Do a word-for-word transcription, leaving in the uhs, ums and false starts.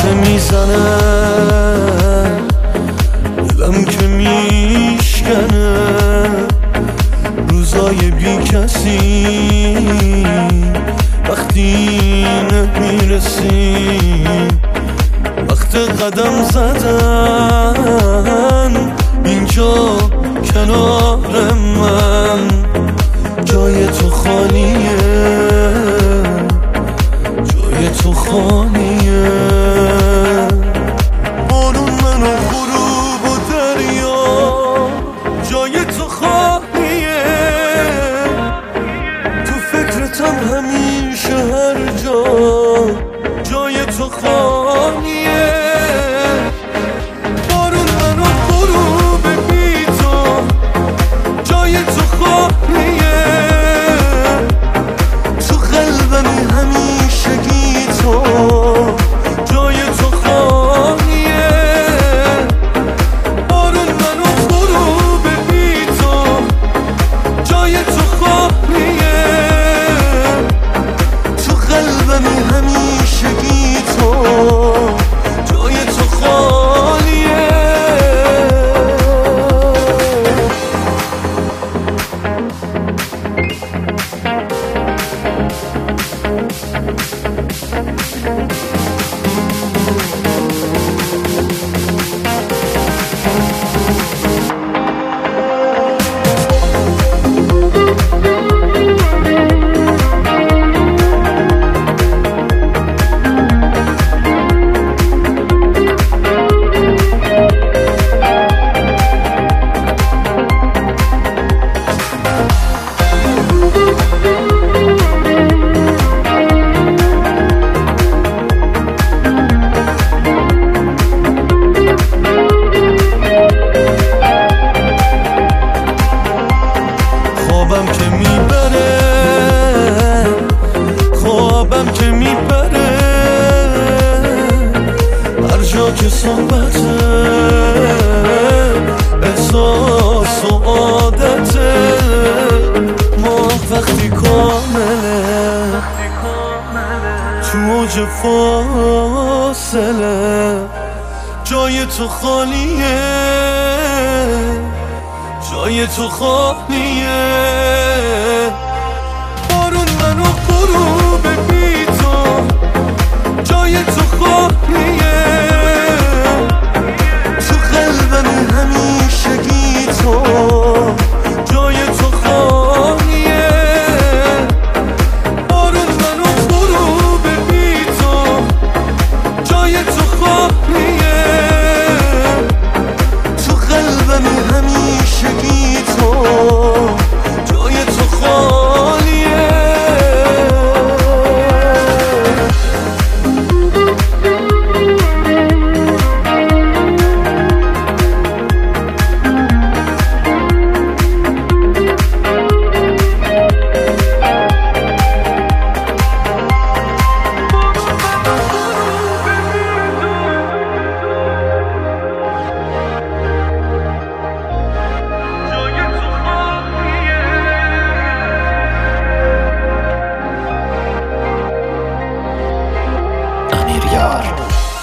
قصه میزنه، دلم که میشکنه، روزای بی کسی وقتی نمیرسی، وقت قدم زدن اینجا کنار من، جای تو خالیه، جای تو خالیه. بارون من و غروب و دریا، جای تو خالیه، تو فکرتم همیشه هر جا، جای تو خالیه. بارون من و غروب بی تو، جای تو خالیه، تو قلبمی همیشگی تو، جای تو خالیه. بارون من و غروب بی تو، جای تو خالیه، تو قلبمی همیشگی تو، جای تو خالیه. خوابم که میبره، خوابم که میبره، هر جا که صحبته، احساس و عادته، ما وقتی کامله، تو اوج فاصله، جای تو خالیه، جای تو خالیه. بارون من و غروب بی تو، جای تو خالیه، تو قلبمی همیشگی تو، جای تو خالیه. بارون من و غروب بی تو، جای تو خالیه، تو قلبمی همیشگی تو، جای تو خالیه. امیر یار.